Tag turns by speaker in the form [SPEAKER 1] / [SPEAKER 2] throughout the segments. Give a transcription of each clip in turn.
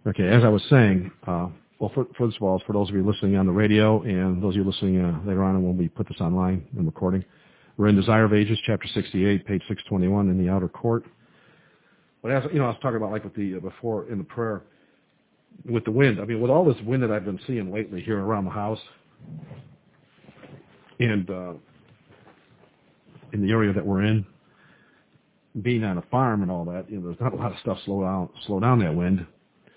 [SPEAKER 1] Okay, as I was saying, well, first of all, for those of you listening on the radio and those of you listening later on when we put this online and recording, we're in Desire of Ages, chapter 68, page 621 in the outer court. But as you know, I was talking about like with the before in the prayer with the wind. I mean, with all this wind that I've been seeing lately here around the house and in the area that we're in, being on a farm and all that, you know, there's not a lot of stuff slow down that wind.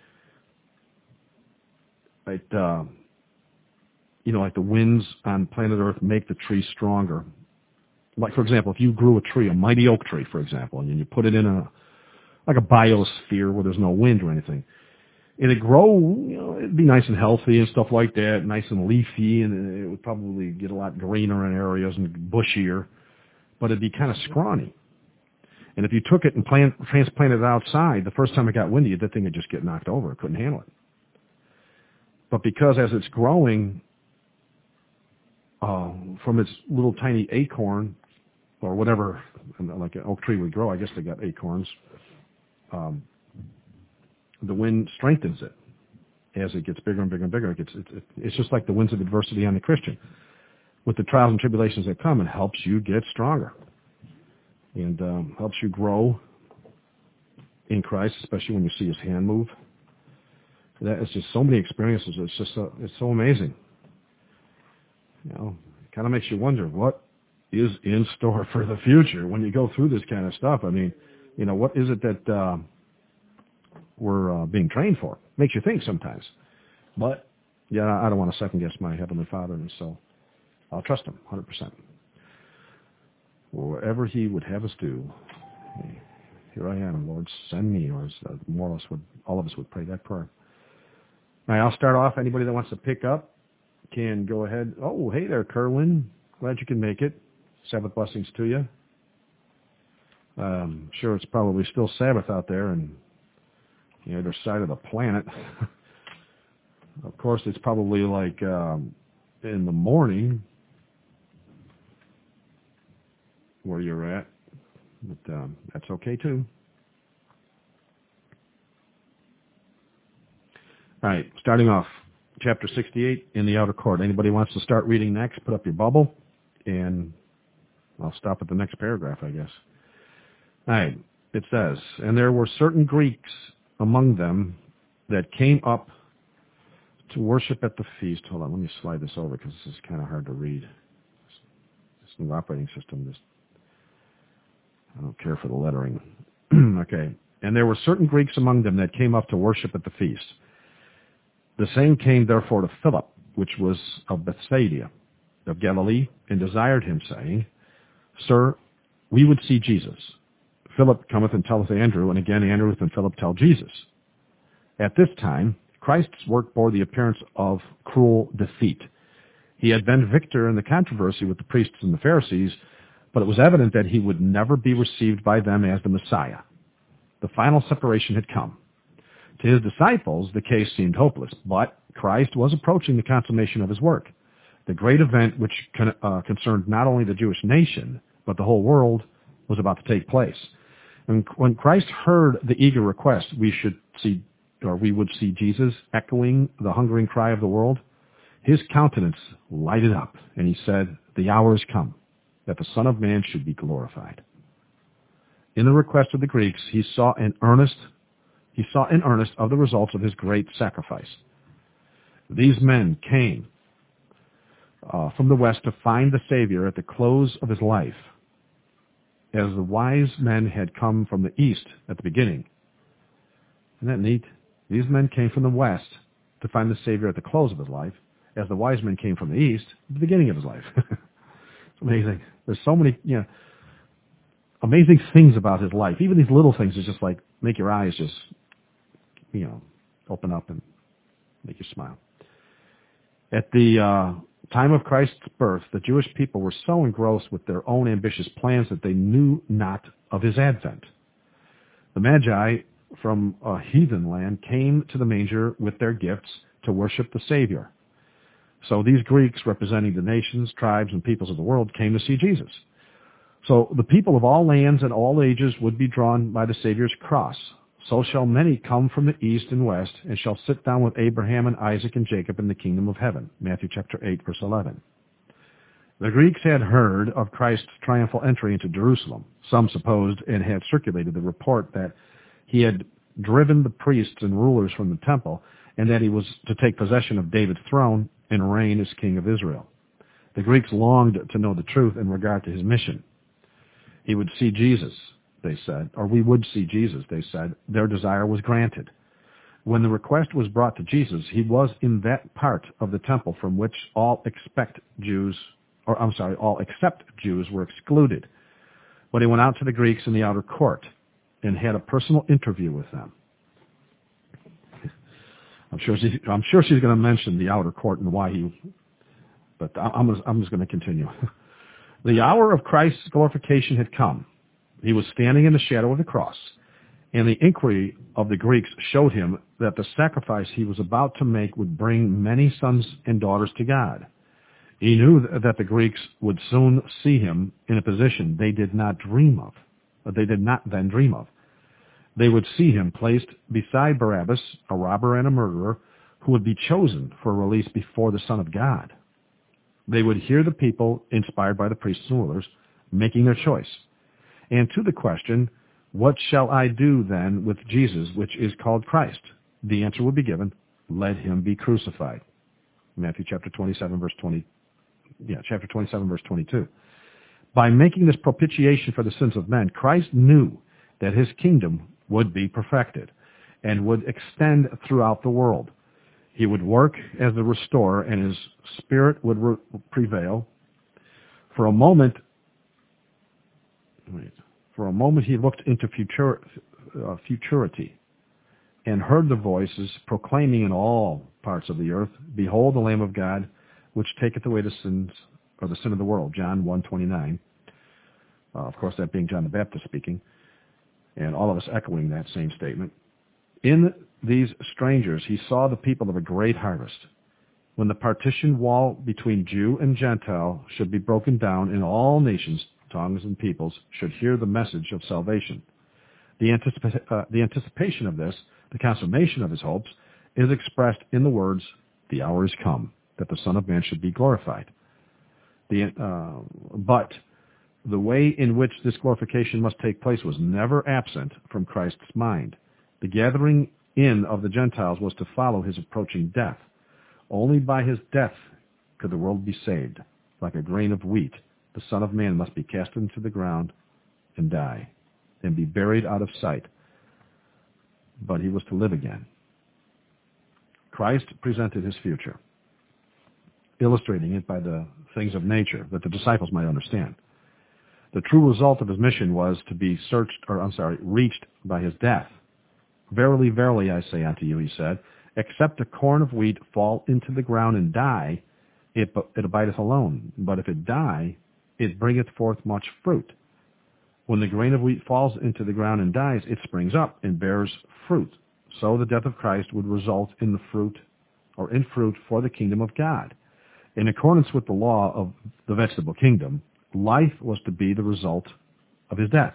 [SPEAKER 1] Like, you know, like the winds on planet Earth make the tree stronger. Like, for example, if you grew a tree, a mighty oak tree, for example, and you put it in a biosphere where there's no wind or anything, and it grow, you know, it'd be nice and healthy and stuff like that, nice and leafy, and it would probably get a lot greener in areas and bushier, but it'd be kind of scrawny. And if you took it and transplanted it outside, the first time it got windy, that thing would just get knocked over. It couldn't handle it. But because as it's growing from its little tiny acorn, or whatever, like an oak tree would grow, I guess they got acorns, the wind strengthens it as it gets bigger and bigger and bigger. It's just like the winds of adversity on the Christian. With the trials and tribulations that come, it helps you get stronger and helps you grow in Christ, especially when you see His hand move. That is just so many experiences. It's just it's so amazing. You know, it kind of makes you wonder what is in store for the future when you go through this kind of stuff. I mean, you know, what is it that we're being trained for? Makes you think sometimes. But, yeah, I don't want to second-guess my Heavenly Father, and so I'll trust Him 100%. Wherever He would have us do, hey, here I am, Lord, send me, or as all of us would pray that prayer. All right, I'll start off. Anybody that wants to pick up can go ahead. Oh, hey there, Kerwin. Glad you can make it. Sabbath blessings to you. Sure, it's probably still Sabbath out there and the other side of the planet. Of course, it's probably like in the morning where you're at, but that's okay too. All right, starting off, chapter 68 in the outer court. Anybody wants to start reading next, put up your bubble, and I'll stop at the next paragraph, I guess. All right, it says, and there were certain Greeks among them that came up to worship at the feast. Hold on, let me slide this over because this is kind of hard to read. This new operating system, I don't care for the lettering. Okay, and there were certain Greeks among them that came up to worship at the feast. The same came therefore to Philip, which was of Bethsaida, of Galilee, and desired him, saying, Sir, we would see Jesus. Philip cometh and telleth Andrew, and again Andrew and Philip tell Jesus. At this time, Christ's work bore the appearance of cruel defeat. He had been victor in the controversy with the priests and the Pharisees, but it was evident that he would never be received by them as the Messiah. The final separation had come. To his disciples, the case seemed hopeless, but Christ was approaching the consummation of his work. The great event which concerned not only the Jewish nation, but the whole world, was about to take place. And when Christ heard the eager request, we would see Jesus echoing the hungering cry of the world, his countenance lighted up, and he said, The hour is come, that the Son of Man should be glorified. In the request of the Greeks, he saw in earnest of the results of his great sacrifice. These men came from the west to find the Savior at the close of his life, as the wise men had come from the east at the beginning. Isn't that neat? These men came from the west to find the Savior at the close of his life, as the wise men came from the east at the beginning of his life. It's amazing. There's so many, amazing things about his life. Even these little things is just like make your eyes just, open up and make you smile. At the time of Christ's birth, the Jewish people were so engrossed with their own ambitious plans that they knew not of his advent. The Magi from a heathen land came to the manger with their gifts to worship the Savior. So these Greeks, representing the nations, tribes, and peoples of the world, came to see Jesus. So the people of all lands and all ages would be drawn by the Savior's cross. so shall many come from the east and west, and shall sit down with Abraham and Isaac and Jacob in the kingdom of heaven. Matthew chapter 8, verse 11. The Greeks had heard of Christ's triumphal entry into Jerusalem. Some supposed and had circulated the report that he had driven the priests and rulers from the temple, and that he was to take possession of David's throne and reign as king of Israel. The Greeks longed to know the truth in regard to his mission. He would see Jesus, they said, or we would see Jesus, they said. Their desire was granted. When the request was brought to Jesus, he was in that part of the temple from which all except Jews were excluded. But he went out to the Greeks in the outer court and had a personal interview with them. I'm sure she's going to mention the outer court and why but I'm just going to continue. The hour of Christ's glorification had come. He was standing in the shadow of the cross, and the inquiry of the Greeks showed him that the sacrifice he was about to make would bring many sons and daughters to God. He knew that the Greeks would soon see him in a position they did not then dream of. They would see him placed beside Barabbas, a robber and a murderer, who would be chosen for release before the Son of God. They would hear the people, inspired by the priests and rulers, making their choice. And to the question, what shall I do then with Jesus, which is called Christ? The answer would be given, let him be crucified. Matthew chapter 27, verse 22. By making this propitiation for the sins of men, Christ knew that his kingdom would be perfected and would extend throughout the world. He would work as the restorer, and his spirit would prevail. For a moment, he looked into futurity and heard the voices proclaiming in all parts of the earth, "Behold the Lamb of God, which taketh away the sin of the world." John 1:29. Of course, that being John the Baptist speaking, and all of us echoing that same statement. In these strangers, he saw the people of a great harvest. When the partition wall between Jew and Gentile should be broken down, and all nations, tongues, and peoples should hear the message of salvation. The anticipation of this, the consummation of his hopes, is expressed in the words, "The hour is come, that the Son of Man should be glorified." But the way in which this glorification must take place was never absent from Christ's mind. The gathering in of the Gentiles was to follow his approaching death. Only by his death could the world be saved. Like a grain of wheat, the Son of Man must be cast into the ground and die, and be buried out of sight. But he was to live again. Christ presented his future, illustrating it by the things of nature that the disciples might understand. The true result of his mission was to be reached by his death. "Verily, verily, I say unto you," he said, "except a corn of wheat fall into the ground and die, it abideth alone. But if it die, it bringeth forth much fruit. When the grain of wheat falls into the ground and dies, it springs up and bears fruit. So the death of Christ would result in fruit for the kingdom of God. In accordance with the law of the vegetable kingdom, life was to be the result of his death.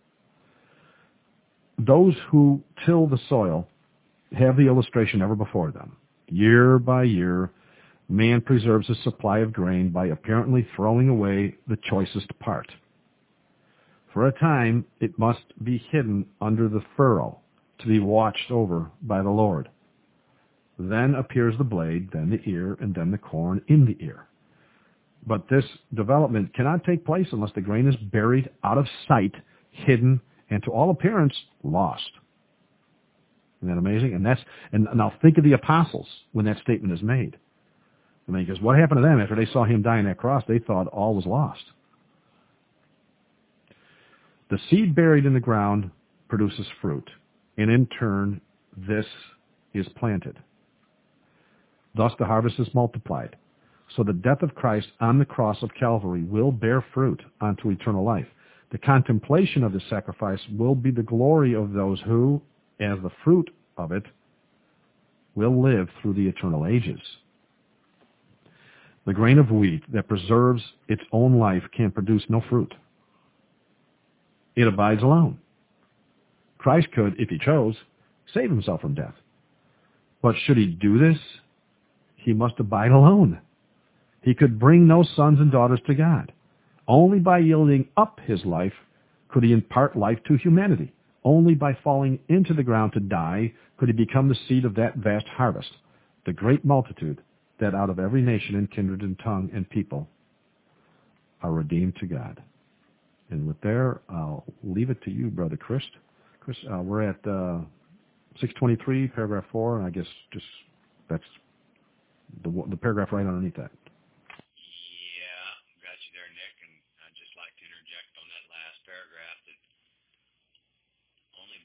[SPEAKER 1] Those who till the soil have the illustration ever before them. Year by year, man preserves his supply of grain by apparently throwing away the choicest part. For a time, it must be hidden under the furrow to be watched over by the Lord. Then appears the blade, then the ear, and then the corn in the ear. But this development cannot take place unless the grain is buried out of sight, hidden, and to all appearance, lost. Isn't that amazing? And now think of the apostles when that statement is made. Because what happened to them after they saw him die on that cross? They thought all was lost. The seed buried in the ground produces fruit, and in turn, this is planted. Thus the harvest is multiplied. So the death of Christ on the cross of Calvary will bear fruit unto eternal life. The contemplation of this sacrifice will be the glory of those who, as the fruit of it, will live through the eternal ages. The grain of wheat that preserves its own life can produce no fruit. It abides alone. Christ could, if he chose, save himself from death. But should he do this, he must abide alone. He could bring no sons and daughters to God. Only by yielding up his life could he impart life to humanity. Only by falling into the ground to die could he become the seed of that vast harvest, the great multitude that out of every nation and kindred and tongue and people are redeemed to God. And with there, I'll leave it to you, Brother Chris. Chris, we're at 623, paragraph 4, and I guess just that's the paragraph right underneath that.
[SPEAKER 2] Yeah, got you there, Nick, and I'd just like to interject on that last paragraph that only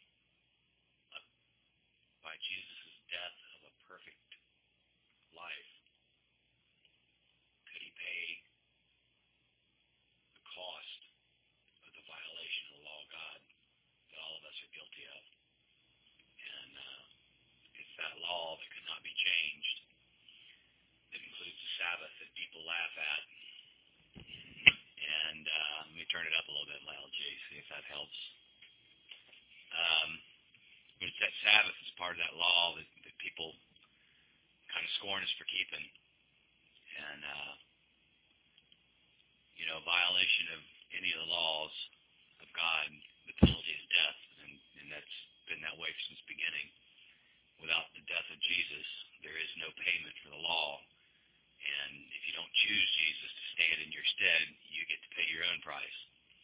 [SPEAKER 2] by Jesus' death of a perfect life could he pay the cost of the violation of the law of God that all of us are guilty of. And it's that law that could not be changed. It includes the Sabbath that people laugh at. And let me turn it up a little bit in my LG, see if that helps. But it's that Sabbath is part of that law that people kind of scorn us for keeping. And, violation of any of the laws of God, the penalty is death. And that's been that way since the beginning. Without the death of Jesus, there is no payment for the law. And if you don't choose Jesus to stand in your stead, you get to pay your own price.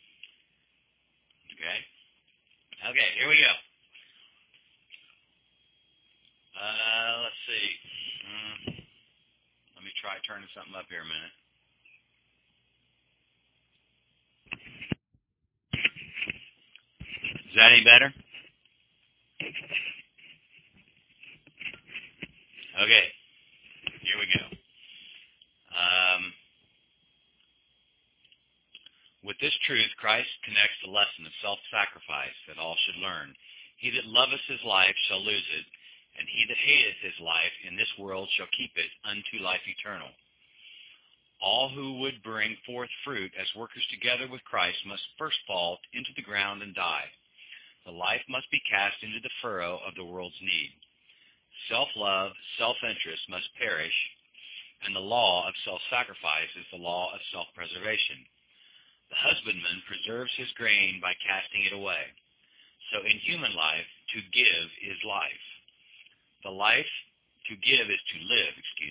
[SPEAKER 2] Okay? Okay, here we go. Let's see. Let me try turning something up here a minute. Is that any better? Okay, here we go. With this truth, Christ connects the lesson of self-sacrifice that all should learn. He that loveth his life shall lose it, and he that hateth his life in this world shall keep it unto life eternal. All who would bring forth fruit as workers together with Christ must first fall into the ground and die. The life must be cast into the furrow of the world's need. Self-love, self-interest must perish, and the law of self-sacrifice is the law of self-preservation. The husbandman preserves his grain by casting it away. So in human life, to give is life. The life to give is to live,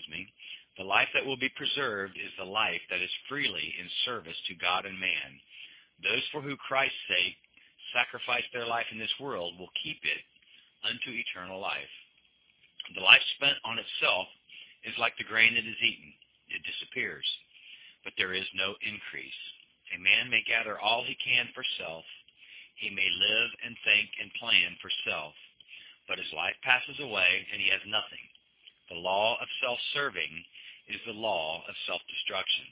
[SPEAKER 2] The life that will be preserved is the life that is freely in service to God and man. Those for whom Christ's sake sacrifice their life in this world will keep it unto eternal life. The life spent on itself is like the grain that is eaten. It disappears, but there is no increase. A man may gather all he can for self. He may live and think and plan for self, but his life passes away and he has nothing. The law of self-serving is the law of self-destruction.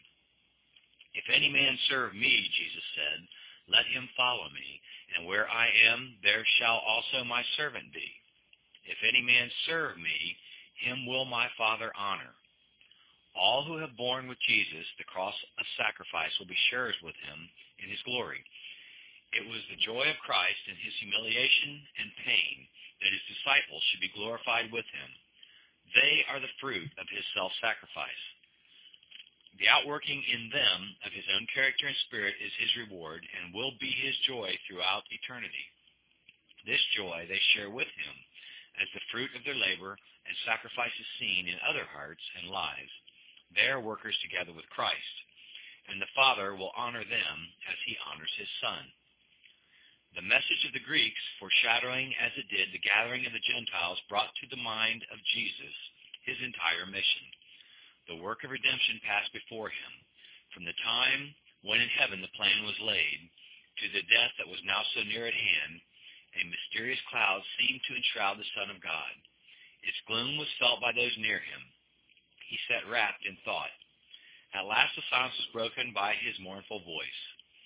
[SPEAKER 2] If any man serve me, Jesus said, let him follow me, and where I am, there shall also my servant be. If any man serve me, him will my Father honor. All who have borne with Jesus the cross of sacrifice will be sharers with him in his glory. It was the joy of Christ in his humiliation and pain that his disciples should be glorified with him. They are the fruit of his self-sacrifice. The outworking in them of his own character and spirit is his reward and will be his joy throughout eternity. This joy they share with him as the fruit of their labor and sacrifice is seen in other hearts and lives. They are workers together with Christ, and the Father will honor them as he honors his Son. The message of the Greeks, foreshadowing as it did the gathering of the Gentiles, brought to the mind of Jesus his entire mission. The work of redemption passed before him, from the time when in heaven the plan was laid, to the death that was now so near at hand. A mysterious cloud seemed to enshroud the Son of God. Its gloom was felt by those near him. He sat wrapped in thought. At last the silence was broken by his mournful voice.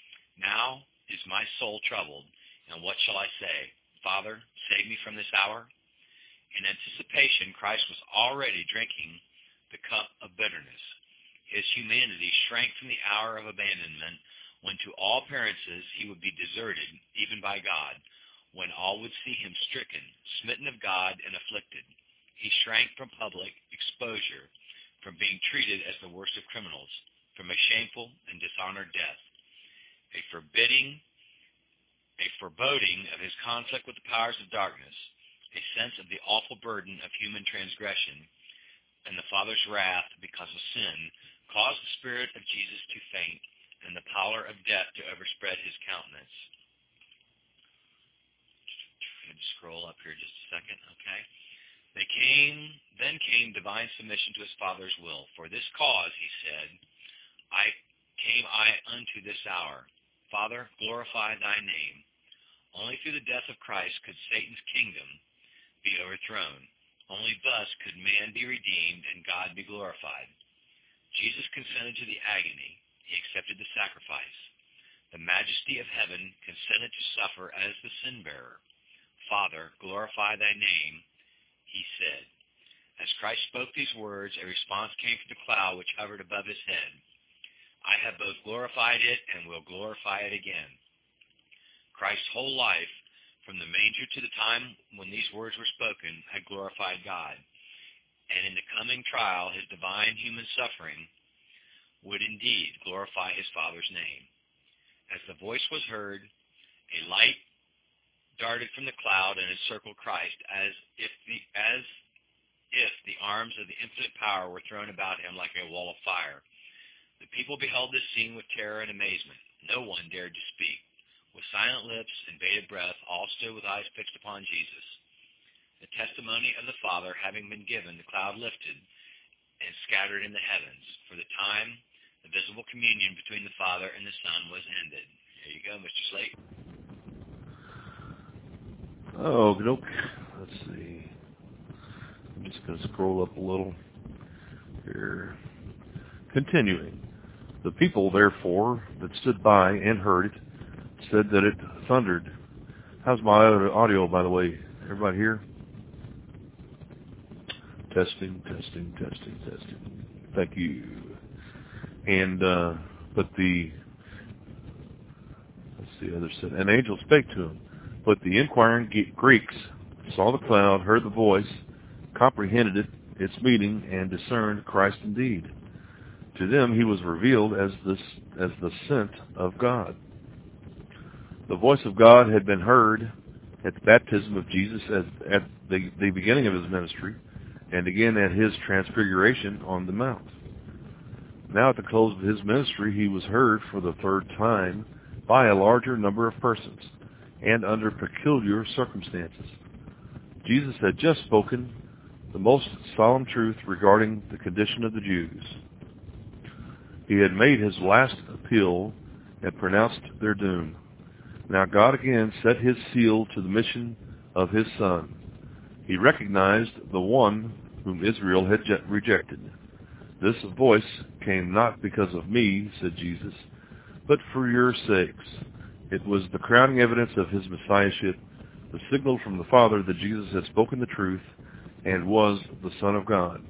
[SPEAKER 2] Now is my soul troubled, and what shall I say? Father, save me from this hour? In anticipation, Christ was already drinking the cup of bitterness. His humanity shrank from the hour of abandonment when to all appearances he would be deserted, even by God. when all would see him stricken, smitten of God, and afflicted. He shrank from public exposure, from being treated as the worst of criminals, from a shameful and dishonored death. A foreboding of his conflict with the powers of darkness, a sense of the awful burden of human transgression, and the Father's wrath because of sin, caused the Spirit of Jesus to faint, and the pallor of death to overspread his countenance. Just scroll up here just a second, okay? Then came divine submission to his Father's will. For this cause, he said, I unto this hour. Father, glorify thy name. Only through the death of Christ could Satan's kingdom be overthrown. Only thus could man be redeemed and God be glorified. Jesus consented to the agony. He accepted the sacrifice. The majesty of heaven consented to suffer as the sin-bearer. Father, glorify thy name, he said. As Christ spoke these words, a response came from the cloud which hovered above his head. I have both glorified it and will glorify it again. Christ's whole life, from the manger to the time when these words were spoken, had glorified God. And in the coming trial, his divine human suffering would indeed glorify his Father's name. As the voice was heard, a light darted from the cloud and encircled Christ, as if the arms of the infinite power were thrown about him like a wall of fire. The people beheld this scene with terror and amazement. No one dared to speak. With silent lips and bated breath, all stood with eyes fixed upon Jesus. The testimony of the Father having been given, the cloud lifted and scattered in the heavens. For the time, the visible communion between the Father and the Son was ended. There you go, Mr. Slate.
[SPEAKER 3] Oh, look. Let's see. I'm just going to scroll up a little here. Continuing. The people, therefore, that stood by and heard it, said that it thundered. How's my audio, by the way? Everybody here? Testing. Thank you. And, let's see, others said, an angel spake to him. But the inquiring Greeks saw the cloud, heard the voice, comprehended its meaning, and discerned Christ indeed. To them he was revealed as the sent of God. The voice of God had been heard at the baptism of Jesus at the beginning of his ministry, and again at his transfiguration on the mount. Now at the close of his ministry he was heard for the third time by a larger number of persons, and under peculiar circumstances. Jesus had just spoken the most solemn truth regarding the condition of the Jews. He had made his last appeal and pronounced their doom. Now God again set his seal to the mission of his Son. He recognized the one whom Israel had rejected. This voice came not because of me, said Jesus, but for your sakes. It was the crowning evidence of his messiahship, the signal from the Father that Jesus had spoken the truth and was the Son of God.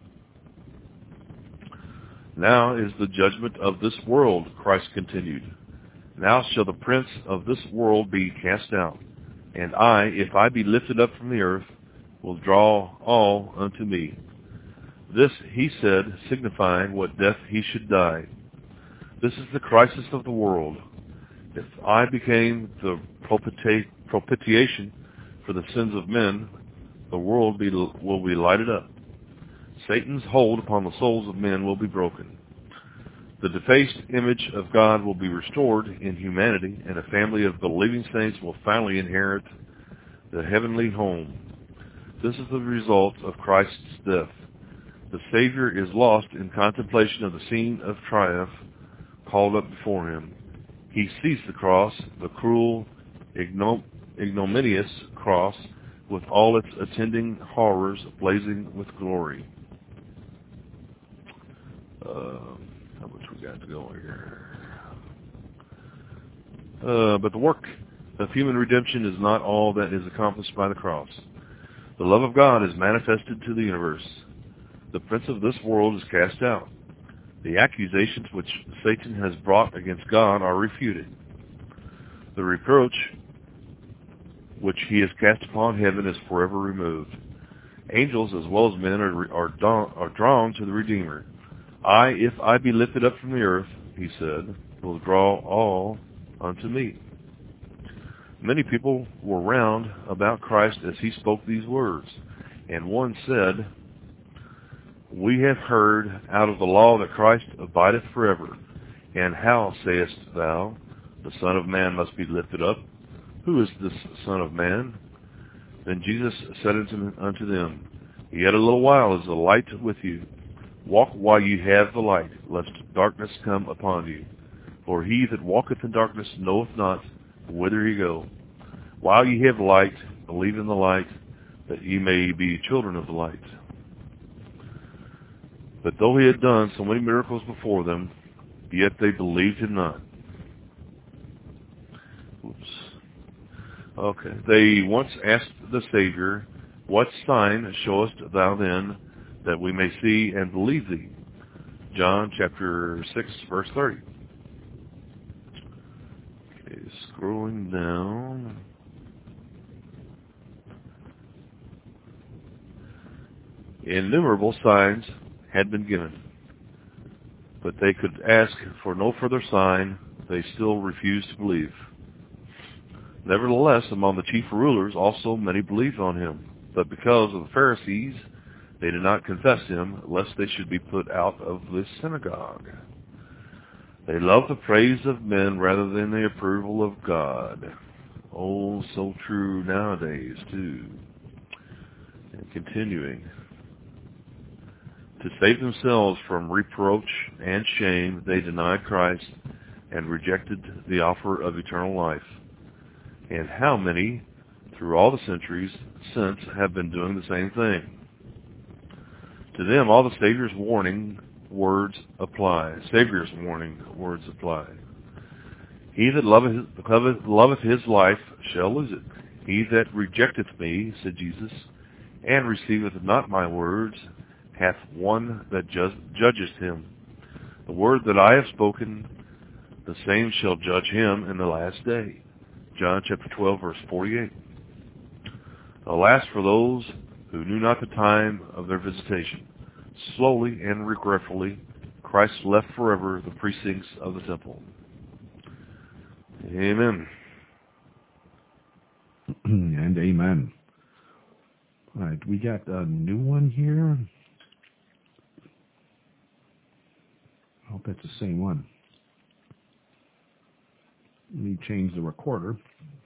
[SPEAKER 3] Now is the judgment of this world, Christ continued. Now shall the prince of this world be cast out. And I, if I be lifted up from the earth, will draw all unto me. This he said, signifying what death he should die. This is the crisis of the world. If I became the propitiation for the sins of men, the world will be lighted up. Satan's hold upon the souls of men will be broken. The defaced image of God will be restored in humanity, and a family of believing saints will finally inherit the heavenly home. This is the result of Christ's death. The Savior is lost in contemplation of the scene of triumph called up before him. He sees the cross, the cruel, ignominious cross, with all its attending horrors blazing with glory. How much we got to go here? But the work of human redemption is not all that is accomplished by the cross. The love of God is manifested to the universe. The prince of this world is cast out. The accusations which Satan has brought against God are refuted. The reproach which he has cast upon heaven is forever removed. Angels as well as men are drawn to the Redeemer. If I be lifted up from the earth, he said, will draw all unto me. Many people were round about Christ as he spoke these words, and one said, we have heard out of the law that Christ abideth forever. And how sayest thou, the Son of Man must be lifted up? Who is this Son of Man? Then Jesus said unto them, Yet a little while is the light with you. Walk while you have the light, lest darkness come upon you. For he that walketh in darkness knoweth not whither he goeth. While ye have light, believe in the light, that ye may be children of the light. But though he had done so many miracles before them, yet they believed him not. Okay. They once asked the Savior, What sign showest thou then, that we may see and believe thee? John chapter 6, verse 30. Okay, scrolling down. Innumerable signs had been given, but they could ask for no further sign. They still refused to believe. Nevertheless, among the chief rulers also many believed on him, but because of the Pharisees, they did not confess him, lest they should be put out of the synagogue. They loved the praise of men rather than the approval of God. Oh, so true nowadays, too. And continuing. To save themselves from reproach and shame, they denied Christ and rejected the offer of eternal life. And how many, through all the centuries since, have been doing the same thing? To them, all the Savior's warning words apply. He that loveth his life shall lose it. He that rejecteth me, said Jesus, and receiveth not my words, hath one that judgeth him. The word that I have spoken, the same shall judge him in the last day. John chapter 12, verse 48. Alas for those who knew not the time of their visitation. Slowly and regretfully, Christ left forever the precincts of the temple. Amen.
[SPEAKER 1] And amen. All right, we got a new one here. I hope that's the same one. Let me change the recorder.